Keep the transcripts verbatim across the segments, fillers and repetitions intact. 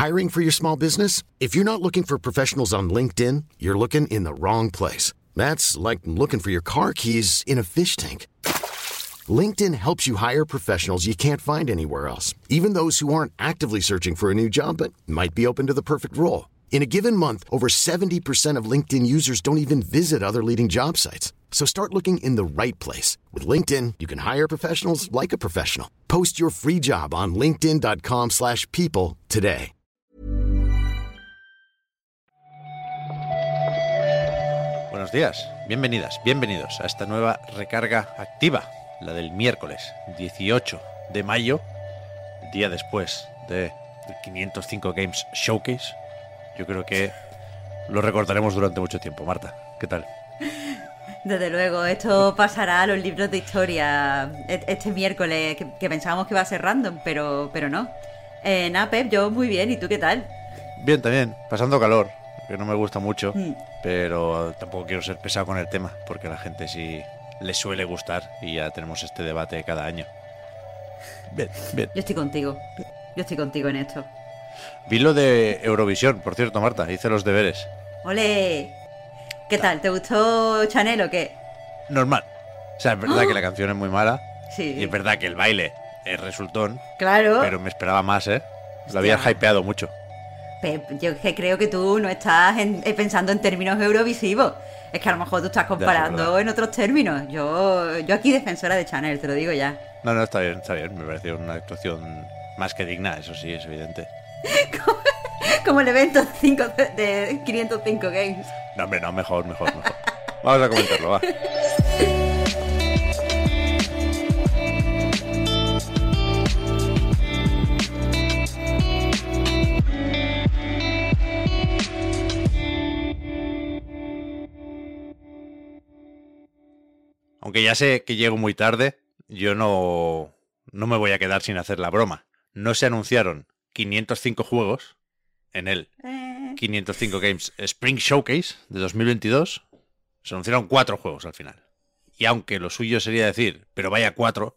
Hiring for your small business? If you're not looking for professionals on LinkedIn, you're looking in the wrong place. That's like looking for your car keys in a fish tank. LinkedIn helps you hire professionals you can't find anywhere else, even those who aren't actively searching for a new job but might be open to the perfect role. In a given month, over seventy percent of LinkedIn users don't even visit other leading job sites. So start looking in the right place. With LinkedIn, you can hire professionals like a professional. Post your free job on linkedin dot com slash people today. Buenos días, bienvenidas, bienvenidos a esta nueva recarga activa, la del miércoles dieciocho de mayo, día después de el quinientos cinco Games Showcase. Yo creo que lo recordaremos durante mucho tiempo. Marta, ¿qué tal? Desde luego, esto pasará a los libros de historia este miércoles, que, que pensábamos que iba a ser random, pero, pero no. Eh, nada, Pep, yo muy bien, ¿y tú qué tal? Bien, también, pasando calor, que no me gusta mucho, Mm. pero tampoco quiero ser pesado con el tema, porque a la gente sí le suele gustar y ya tenemos este debate cada año. Bien, bien. Yo estoy contigo, yo estoy contigo en esto. Vi lo de Eurovisión, por cierto, Marta, hice los deberes. ¡Ole! ¿Qué tal? ¿Te gustó Chanel o qué? Normal. O sea, es verdad ¡Oh! que la canción es muy mala. Sí. Y es verdad que el baile es resultón. Claro. Pero me esperaba más, ¿eh? Lo Hostia. habían hypeado mucho. Pep, yo que creo que tú no estás en- eh, pensando en términos eurovisivos. Es que a lo mejor tú estás comparando verdad. en otros términos. Yo, yo aquí defensora de Chanel, te lo digo ya. No, no, está bien, está bien. Me pareció una actuación más que digna, eso sí, es evidente. Como el evento cinco de, de quinientos cinco Games. No, hombre, no, mejor, mejor, mejor. Vamos a comentarlo, va. Aunque ya sé que llego muy tarde, yo no, no me voy a quedar sin hacer la broma. No se anunciaron quinientos cinco juegos en el Eh, quinientos cinco Games Spring Showcase de dos mil veintidós. Se anunciaron cuatro juegos al final. Y aunque lo suyo sería decir, pero vaya cuatro,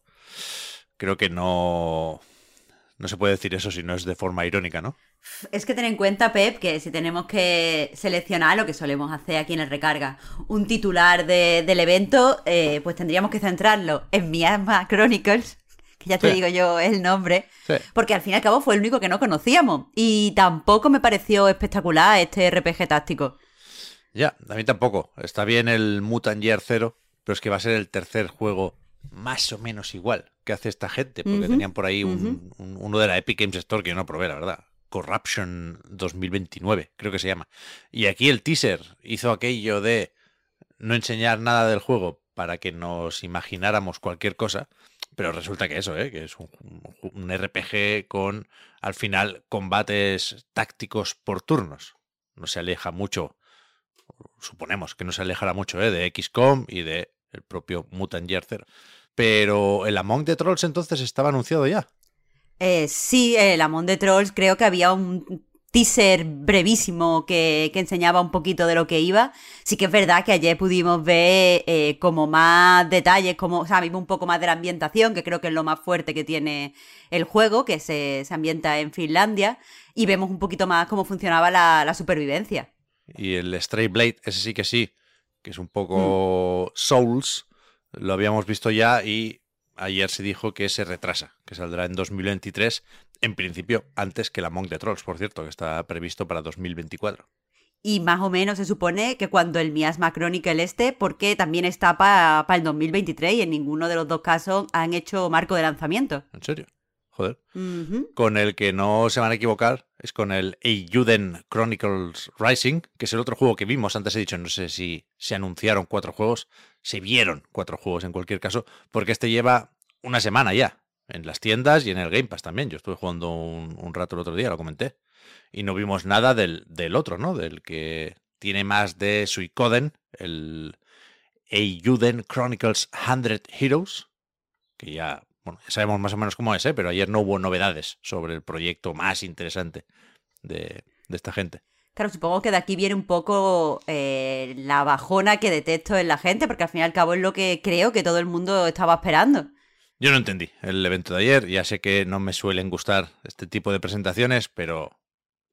creo que no, no se puede decir eso si no es de forma irónica, ¿no? Es que ten en cuenta, Pep, que si tenemos que seleccionar lo que solemos hacer aquí en el Recarga, un titular de- del evento, eh, pues tendríamos que centrarlo en Miasma Chronicles, que ya te Sí. digo yo el nombre, Sí. porque al fin y al cabo fue el único que no conocíamos. Y tampoco me pareció espectacular este R P G táctico. Ya, a mí tampoco. Está bien el Mutant Year Zero, pero es que va a ser el tercer juego más o menos igual que hace esta gente, porque Ujú, tenían por ahí un, un- uno de la Epic Games Store que yo no probé, la verdad. Corruption dos mil veintinueve, creo que se llama. Y aquí el teaser hizo aquello de no enseñar nada del juego para que nos imagináramos cualquier cosa, pero resulta que eso, ¿eh? Que es un, un R P G con, al final, combates tácticos por turnos. No se aleja mucho, suponemos que no se alejará mucho, ¿eh? De X COM y de el propio Mutant Year Zero. Pero el Among the Trolls entonces estaba anunciado ya. Eh, sí, el Among the Trolls, creo que había un teaser brevísimo que, que enseñaba un poquito de lo que iba. Sí que es verdad que ayer pudimos ver eh, como más detalles, como, o sea, vimos un poco más de la ambientación, que creo que es lo más fuerte que tiene el juego, que se, se ambienta en Finlandia, y vemos un poquito más cómo funcionaba la, la supervivencia. Y el Stray Blade, ese sí que sí, que es un poco Souls, lo habíamos visto ya y ayer se dijo que se retrasa, que saldrá en dos mil veintitrés, en principio antes que el Among the Trolls, por cierto, que está previsto para dos mil veinticuatro. Y más o menos se supone que cuando el Miasma Chronicle este, porque también está para el dos mil veintitrés y en ninguno de los dos casos han hecho marco de lanzamiento. ¿En serio? Joder. Ujú. Con el que no se van a equivocar es con el Eiyuden Chronicles Rising, que es el otro juego que vimos. Antes he dicho, no sé si se anunciaron cuatro juegos, se vieron cuatro juegos en cualquier caso, porque este lleva una semana ya en las tiendas y en el Game Pass también. Yo estuve jugando un, un rato el otro día, lo comenté, y no vimos nada del, del otro, ¿no? Del que tiene más de Suikoden, el Eiyuden Chronicles cien Heroes, que ya... Bueno, ya sabemos más o menos cómo es, ¿eh? Pero ayer no hubo novedades sobre el proyecto más interesante de, de esta gente. Claro, supongo que de aquí viene un poco eh, la bajona que detecto en la gente, porque al fin y al cabo es lo que creo que todo el mundo estaba esperando. Yo no entendí el evento de ayer, ya sé que no me suelen gustar este tipo de presentaciones, pero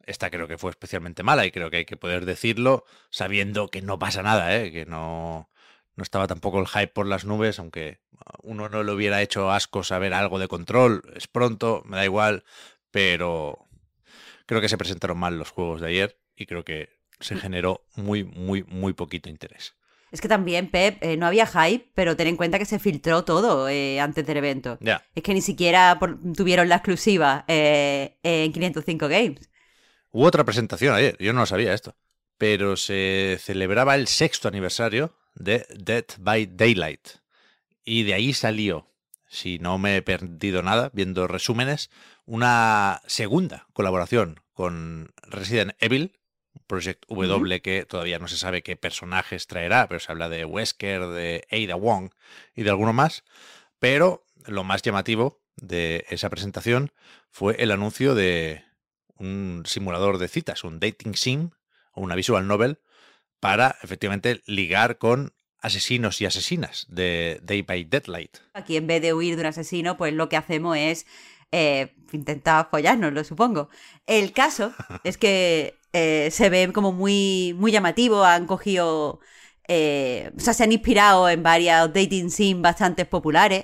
esta creo que fue especialmente mala y creo que hay que poder decirlo sabiendo que no pasa nada, ¿eh? Que no, no estaba tampoco el hype por las nubes, aunque uno no le hubiera hecho asco saber algo de Control. Es pronto, me da igual, pero creo que se presentaron mal los juegos de ayer y creo que se generó muy, muy, muy poquito interés. Es que también, Pep, eh, no había hype, pero ten en cuenta que se filtró todo eh, antes del evento. Ya. Es que ni siquiera por, tuvieron la exclusiva eh, en quinientos cinco Games. Hubo otra presentación ayer, yo no lo sabía esto, pero se celebraba el sexto aniversario de Dead by Daylight. Y de ahí salió, si no me he perdido nada, viendo resúmenes, una segunda colaboración con Resident Evil, Project W, uh-huh. que todavía no se sabe qué personajes traerá, pero se habla de Wesker, de Ada Wong y de alguno más. Pero lo más llamativo de esa presentación fue el anuncio de un simulador de citas, un dating sim o una visual novel para efectivamente ligar con asesinos y asesinas de Day by Deadlight. Aquí en vez de huir de un asesino, pues lo que hacemos es eh, intentar follárnoslo, supongo. El caso es que eh, se ve como muy, muy llamativo, han cogido, eh, o sea, se han inspirado en varios dating sim bastante populares.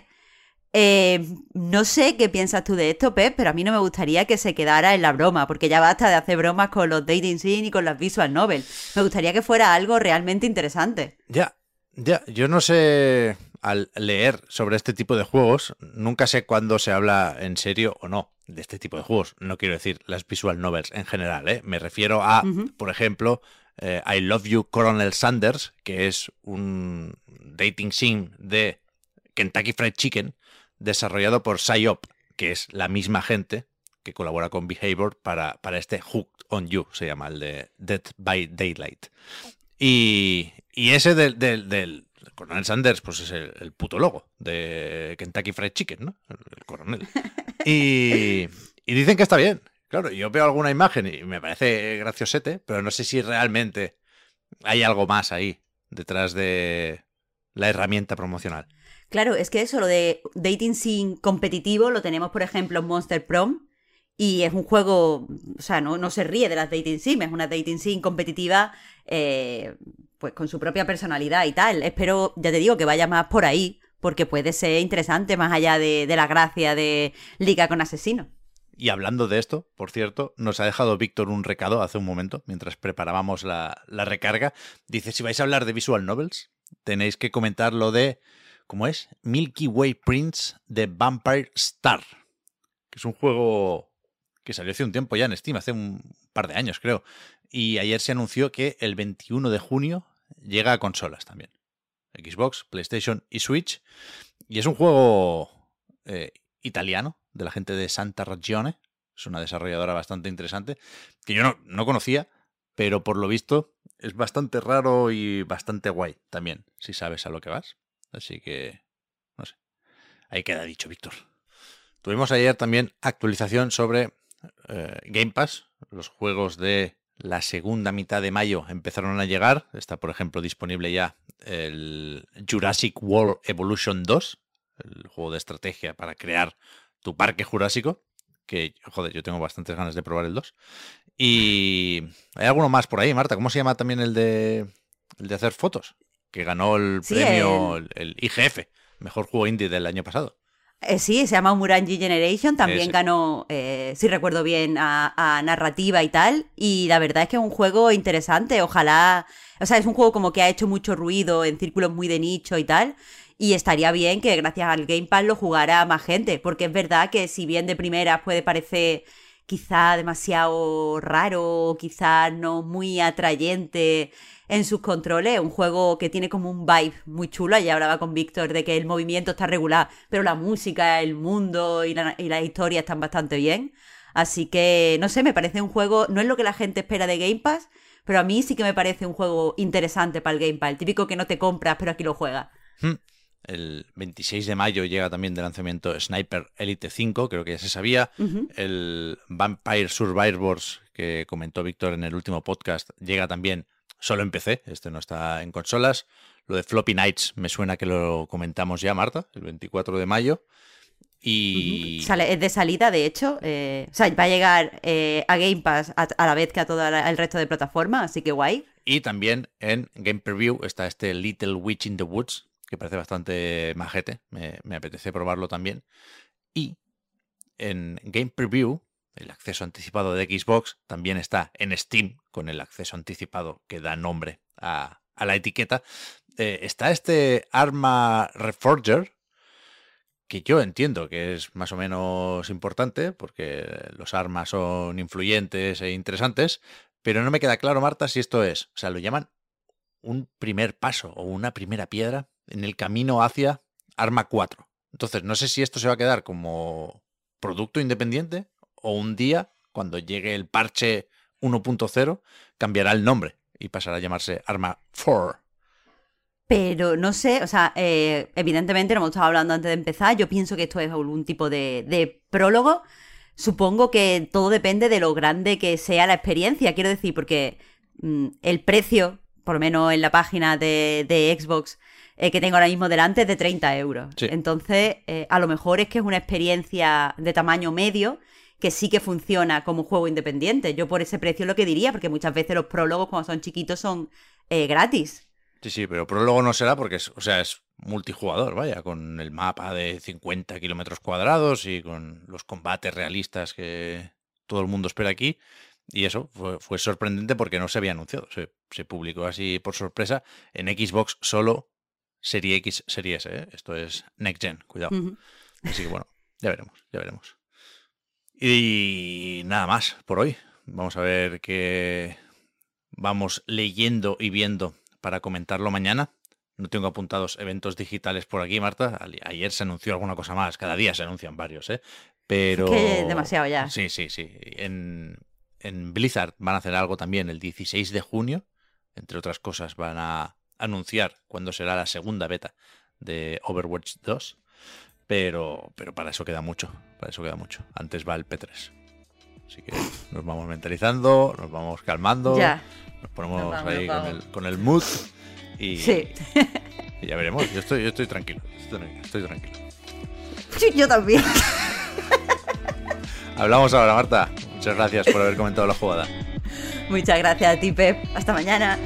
Eh, no sé qué piensas tú de esto, Pep, pero a mí no me gustaría que se quedara en la broma, porque ya basta de hacer bromas con los dating sim y con las visual novel. Me gustaría que fuera algo realmente interesante. Ya, ya, yo no sé, al leer sobre este tipo de juegos, nunca sé cuándo se habla en serio o no de este tipo de juegos. No quiero decir las visual novels en general, ¿eh? Me refiero a, uh-huh. por ejemplo, eh, I Love You, Colonel Sanders, que es un dating sim de Kentucky Fried Chicken, desarrollado por Psyop, que es la misma gente que colabora con Behavior para, para este Hooked on You, se llama el de Dead by Daylight. Y, y ese del, del, del Coronel Sanders, pues es el, el puto logo de Kentucky Fried Chicken, ¿no? El, el coronel. Y, y dicen que está bien. Claro, yo veo alguna imagen y me parece graciosete, pero no sé si realmente hay algo más ahí detrás de la herramienta promocional. Claro, es que eso, lo de dating sim competitivo, lo tenemos, por ejemplo, en Monster Prom, y es un juego, o sea, no, no se ríe de las dating sim, es una dating sim competitiva, eh, pues con su propia personalidad y tal. Espero, ya te digo, que vaya más por ahí, porque puede ser interesante más allá de, de la gracia de liga con asesinos. Y hablando de esto, por cierto, nos ha dejado Víctor un recado hace un momento, mientras preparábamos la, la recarga. Dice, si vais a hablar de visual novels, tenéis que comentar lo de, ¿cómo es? Milky Way Prince de Vampire Star, que es un juego que salió hace un tiempo ya en Steam, hace un par de años creo, y ayer se anunció que el veintiuno de junio llega a consolas también, Xbox, PlayStation y Switch, y es un juego eh, italiano, de la gente de Santa Ragione, es una desarrolladora bastante interesante, que yo no, no conocía, pero por lo visto es bastante raro y bastante guay también, si sabes a lo que vas. Así que, no sé, ahí queda dicho, Víctor. Tuvimos ayer también actualización sobre eh, Game Pass. Los juegos de la segunda mitad de mayo empezaron a llegar. Está, por ejemplo, disponible ya el Jurassic World Evolution dos, el juego de estrategia para crear tu parque jurásico, que, joder, yo tengo bastantes ganas de probar el dos. Y hay alguno más por ahí, Marta. ¿Cómo se llama también el de, el de hacer fotos? Que ganó el sí, premio, el... el I G F, mejor juego indie del año pasado. Eh, sí, se llama Umurangi Generation, también Ese. ganó, eh, si recuerdo bien, a, a narrativa y tal, y la verdad es que es un juego interesante, ojalá, o sea, es un juego como que ha hecho mucho ruido en círculos muy de nicho y tal, y estaría bien que gracias al Game Pass lo jugara más gente, porque es verdad que si bien de primeras puede parecer quizá demasiado raro, quizá no muy atrayente en sus controles, un juego que tiene como un vibe muy chulo. Ya hablaba con Víctor de que el movimiento está regular, pero la música, el mundo y la, y la historia están bastante bien. Así que, no sé, me parece un juego, no es lo que la gente espera de Game Pass, pero a mí sí que me parece un juego interesante para el Game Pass, el típico que no te compras, pero aquí lo juegas. Hmm. El veintiséis de mayo llega también de lanzamiento Sniper Elite cinco, creo que ya se sabía. Uh-huh. El Vampire Survivors, que comentó Víctor en el último podcast, llega también solo en P C, este no está en consolas. Lo de Floppy Nights me suena que lo comentamos ya, Marta, el veinticuatro de mayo. Y... Uh-huh. Sale, es de salida, de hecho. Eh, o sea, va a llegar eh, a Game Pass a, a la vez que a todo el resto de plataformas, así que guay. Y también en Game Preview está este Little Witch in the Woods, que parece bastante majete. Me, me apetece probarlo también. Y en Game Preview, el acceso anticipado de Xbox, también está en Steam, con el acceso anticipado que da nombre a, a la etiqueta. Eh, está este Arma Reforger, que yo entiendo que es más o menos importante, porque los armas son influyentes e interesantes, pero no me queda claro, Marta, si esto es, o sea, lo llaman un primer paso o una primera piedra en el camino hacia Arma cuatro. Entonces, no sé si esto se va a quedar como producto independiente o un día, cuando llegue el parche uno punto cero, cambiará el nombre y pasará a llamarse Arma cuatro. Pero no sé, o sea, eh, evidentemente, lo hemos estado hablando antes de empezar, yo pienso que esto es algún tipo de, de prólogo. Supongo que todo depende de lo grande que sea la experiencia, quiero decir, porque mmm, el precio, por lo menos en la página de, de Xbox eh, que tengo ahora mismo delante, es de treinta euros. Sí. Entonces, eh, a lo mejor es que es una experiencia de tamaño medio que sí que funciona como juego independiente. Yo por ese precio es lo que diría, porque muchas veces los prólogos cuando son chiquitos son eh, gratis. Sí, sí, pero prólogo no será porque es, o sea, es multijugador, vaya, con el mapa de cincuenta kilómetros cuadrados y con los combates realistas que todo el mundo espera aquí. Y eso fue, fue sorprendente porque no se había anunciado. Se, se publicó así por sorpresa en Xbox solo Serie X, Serie S, ¿eh? Esto es Next Gen, cuidado. Uh-huh. Así que bueno, ya veremos, ya veremos. Y nada más por hoy. Vamos a ver qué vamos leyendo y viendo para comentarlo mañana. No tengo apuntados eventos digitales por aquí, Marta. Ayer se anunció alguna cosa más. Cada día se anuncian varios, ¿eh? Pero... Es que es demasiado ya. Sí, sí, sí. En, en Blizzard van a hacer algo también el dieciséis de junio. Entre otras cosas, van a anunciar cuándo será la segunda beta de Overwatch dos. Pero, pero para eso queda mucho. Para eso queda mucho. Antes va el P tres. Así que nos vamos mentalizando, nos vamos calmando. Ya. Nos ponemos nos vamos, ahí con el, con el mood y, sí. y ya veremos. Yo estoy, yo estoy tranquilo, estoy, estoy tranquilo. Sí, yo también. Hablamos ahora, Marta. Muchas gracias por haber comentado la jugada. Muchas gracias a ti, Pep. Hasta mañana.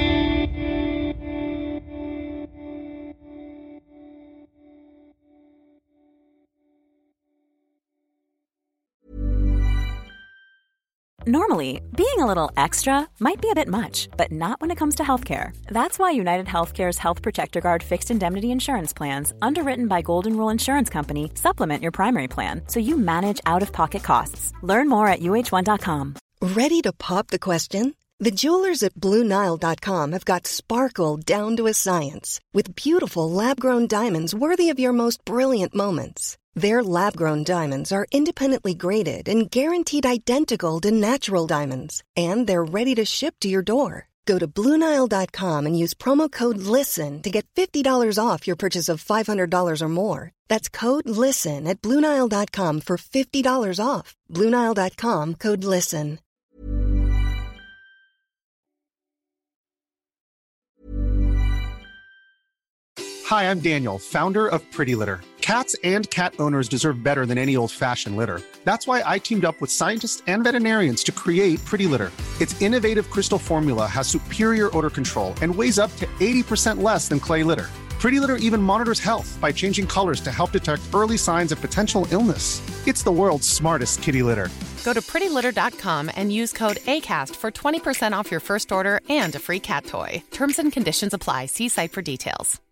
Normally, being a little extra might be a bit much, but not when it comes to healthcare. That's why United Healthcare's Health Protector Guard fixed indemnity insurance plans, underwritten by Golden Rule Insurance Company, supplement your primary plan so you manage out-of-pocket costs. Learn more at U H one dot com. Ready to pop the question? The jewelers at Blue Nile dot com have got sparkle down to a science with beautiful lab-grown diamonds worthy of your most brilliant moments. Their lab-grown diamonds are independently graded and guaranteed identical to natural diamonds, and they're ready to ship to your door. Go to Blue Nile dot com and use promo code LISTEN to get fifty dollars off your purchase of five hundred dollars or more. That's code LISTEN at Blue Nile dot com for fifty dollars off. Blue Nile dot com, code LISTEN. Hi, I'm Daniel, founder of Pretty Litter. Cats and cat owners deserve better than any old-fashioned litter. That's why I teamed up with scientists and veterinarians to create Pretty Litter. Its innovative crystal formula has superior odor control and weighs up to eighty percent less than clay litter. Pretty Litter even monitors health by changing colors to help detect early signs of potential illness. It's the world's smartest kitty litter. Go to pretty litter dot com and use code ACAST for twenty percent off your first order and a free cat toy. Terms and conditions apply. See site for details.